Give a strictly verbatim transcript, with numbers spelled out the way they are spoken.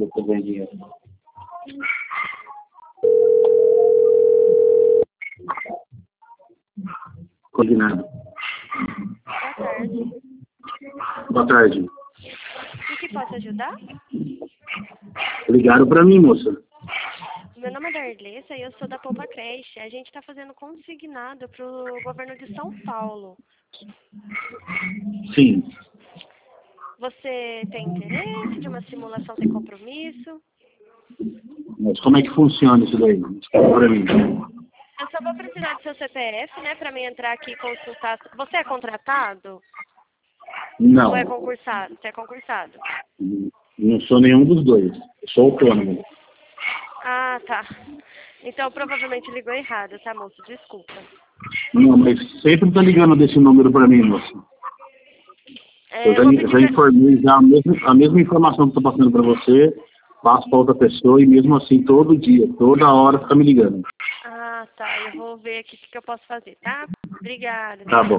eu ganho dinheiro. Combinado. Boa tarde. Boa tarde. Em que posso ajudar? Ligaram para mim, moça. Meu nome é Darlessa e eu sou da Poupa Creche. A gente está fazendo consignado para o governo de São Paulo. Sim. Você tem interesse de uma simulação sem compromisso? Mas como é que funciona isso daí? Explica para mim. Eu só vou precisar do seu C P F, né, para mim entrar aqui e consultar. Você é contratado? Não. Ou é concursado? Você é concursado? Não sou nenhum dos dois. Eu sou autônomo. Ah, tá. Então provavelmente ligou errado, tá, moço? Desculpa. Não, mas sempre tá ligando desse número para mim, moça. É, Eu já, eu vou pedir já pra... informei já a mesma, a mesma informação que estou passando para você, passo para outra pessoa e mesmo assim todo dia, toda hora fica me ligando. Ah, tá. Eu vou ver aqui o que que eu posso fazer, tá? Obrigada. Tá bom.